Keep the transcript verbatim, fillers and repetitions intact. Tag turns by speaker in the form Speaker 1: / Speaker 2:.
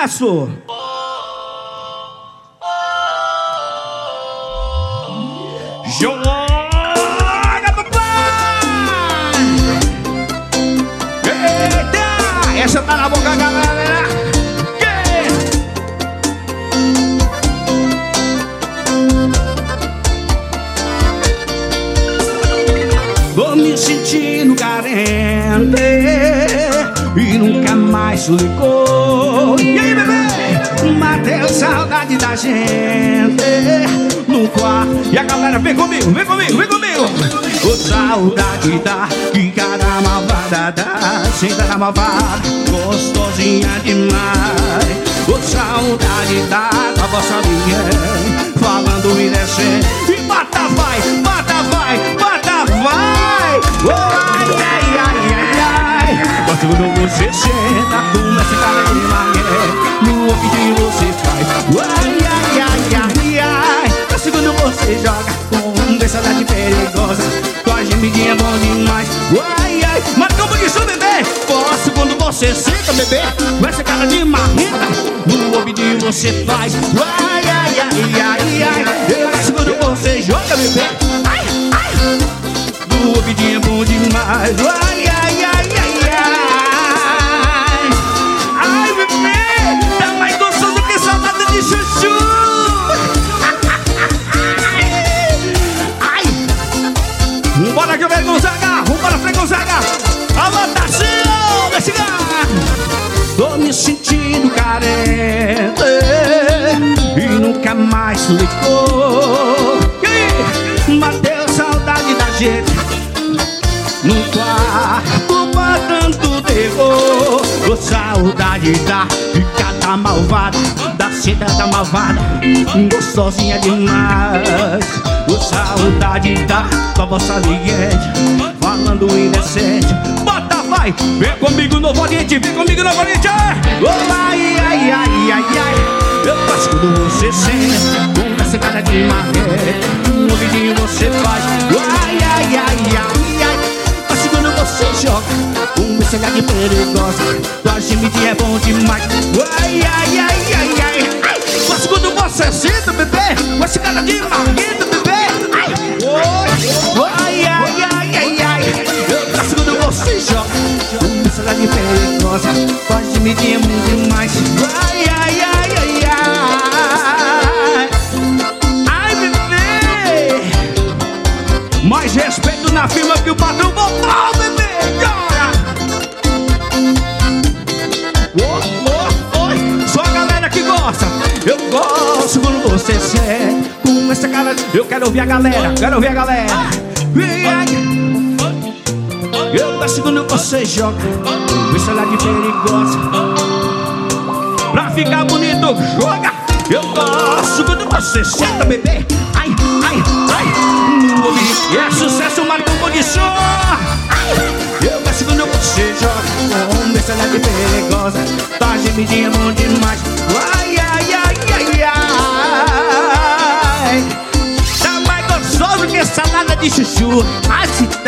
Speaker 1: sucesso! Joga, papai! Eita! Essa tá na boca, galera! Vou me sentindo carente e nunca mais ligou. E aí, bebê? Mateu saudade da gente no quarto. E a galera, vem comigo, vem comigo, vem comigo. Ô, saudade da que cara malvada da senta da malvada, gostosinha demais. Ô, saudade da da vossa linha, falando e descendo. E bata vai, bata vai, bata vai. Oh, ai, ai, ai, ai, ai. Quando você senta com essa cara de mané, no ouvido você faz. Oh, ai, ai, ai, ai, ai. Mas segundo você joga com saudade perigosa, tua gemidinha é bom demais. Oh, ai, ai. Mas como diz o bebê, posso quando você senta, bebê, com essa cara de marreta, no ouvido você faz. Oh, ai, ai, ai, ai, ai. Mas quando você joga, bebê, ai, ai. O ouvidinho é bom demais. Ai, ai, ai, ai, ai. Ai, bebê, tá mais gostoso que saudade de chuchu. Ai. Vambora que eu venho Gonzaga. Vambora, Frei Gonzaga. Alô, Tarcísio, vai chegar. Tô me sentindo carente e nunca mais ligou. Bateu saudade da gente no quarto, matando terror. Ô, saudade da picada malvada, da seda da malvada, gostosinha demais. Ô, saudade da tua vossa liente, falando indecente. Bota, vai, vem comigo no Oriente, vem comigo no Oriente. Oh, ai, ai, ai, ai, ai. Eu faço quando você senta com essa cara de marreta, no ouvidinho você faz. Ai, ai, ai, ai, ai. Mas quando você joga com essa cara perigosa, tua gemidinha é bom demais. Ai, ai, ai, ai, ai. Mas quando você senta, bebê, com essa cara de marreta, bebê. Ai, ai, ai, ai, ai, ai. Mas quando você joga com essa cara perigosa, tua gemidinha é bom demais. Ai, ai, ai. Mais respeito na firma que o patrão botou, bebê, cara. Oh, oh, oh. Só a galera que gosta. Eu gosto quando você senta com essa cara. Eu quero ouvir a galera, quero ouvir a galera. Eu gosto quando você joga com essa lá de perigosa, pra ficar bonito, joga. Eu gosto quando você senta, bebê. Ai, ai, ai. E é sucesso, Marcão Condição. Eu gosto quando você joga com essa leve perigosa, tá gemidinha bom demais. Ai, ai, ai, ai, ai. Tá mais gostoso que salada de chuchu. Ai, se